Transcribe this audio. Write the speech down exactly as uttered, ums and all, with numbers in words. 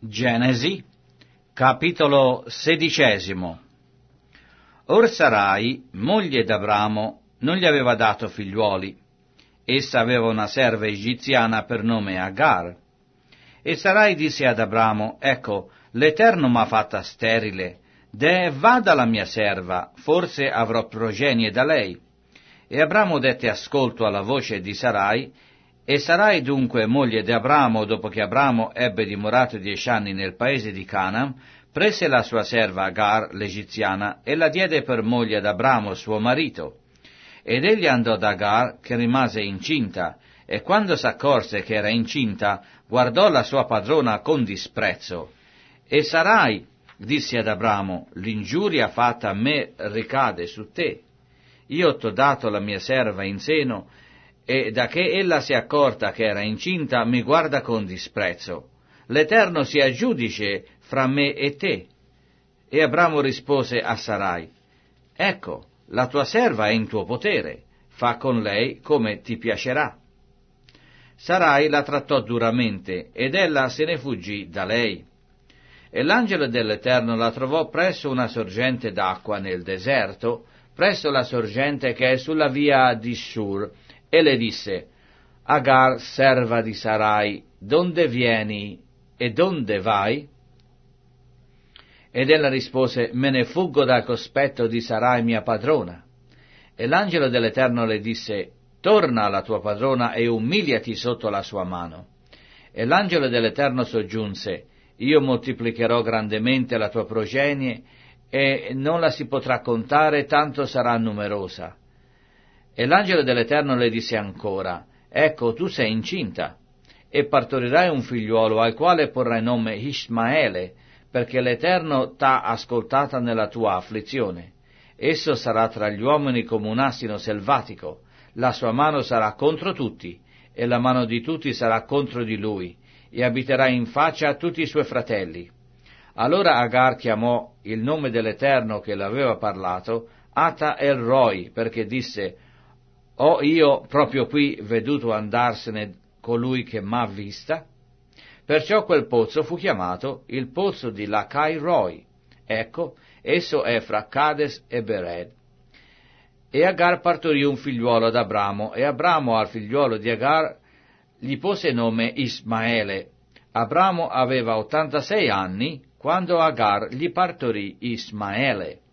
Genesi, capitolo sedicesimo. Or Sarai, moglie d'Abramo, non gli aveva dato figliuoli. Essa aveva una serva egiziana per nome Agar. E Sarai disse ad Abramo: Ecco, l'Eterno m'ha fatta sterile, de vada la mia serva, forse avrò progenie da lei. E Abramo dette ascolto alla voce di Sarai. E Sarai dunque, moglie di Abramo, dopo che Abramo ebbe dimorato dieci anni nel paese di Canaan, prese la sua serva Agar, l'egiziana, e la diede per moglie ad Abramo, suo marito. Ed egli andò ad Agar, che rimase incinta, e quando s'accorse che era incinta, guardò la sua padrona con disprezzo. E Sarai disse ad Abramo: l'ingiuria fatta a me ricade su te. Io t'ho dato la mia serva in seno, e da che ella si è accorta che era incinta, mi guarda con disprezzo. L'Eterno sia giudice fra me e te. E Abramo rispose a Sarai: Ecco, la tua serva è in tuo potere, fa con lei come ti piacerà. Sarai la trattò duramente, ed ella se ne fuggì da lei. E l'angelo dell'Eterno la trovò presso una sorgente d'acqua nel deserto, presso la sorgente che è sulla via di Shur, e le disse: Agar, serva di Sarai, donde vieni e donde vai? Ed ella rispose: Me ne fuggo dal cospetto di Sarai mia padrona. E l'angelo dell'Eterno le disse: Torna alla tua padrona e umiliati sotto la sua mano. E l'angelo dell'Eterno soggiunse: Io moltiplicherò grandemente la tua progenie, e non la si potrà contare, tanto sarà numerosa. E l'angelo dell'Eterno le disse ancora: Ecco, tu sei incinta, e partorirai un figliuolo, al quale porrai nome Ismaele, perché l'Eterno t'ha ascoltata nella tua afflizione. Esso sarà tra gli uomini come un asino selvatico, la sua mano sarà contro tutti, e la mano di tutti sarà contro di lui, e abiterà in faccia a tutti i suoi fratelli. Allora Agar chiamò il nome dell'Eterno che l'aveva parlato Ata El Roi, perché disse: Ho io proprio qui veduto andarsene colui che m'ha vista? Perciò quel pozzo fu chiamato il pozzo di Lachai Roi. Ecco, esso è fra Cades e Bered. E Agar partorì un figliuolo ad Abramo, e Abramo al figliuolo di Agar gli pose nome Ismaele. Abramo aveva ottantasei anni quando Agar gli partorì Ismaele.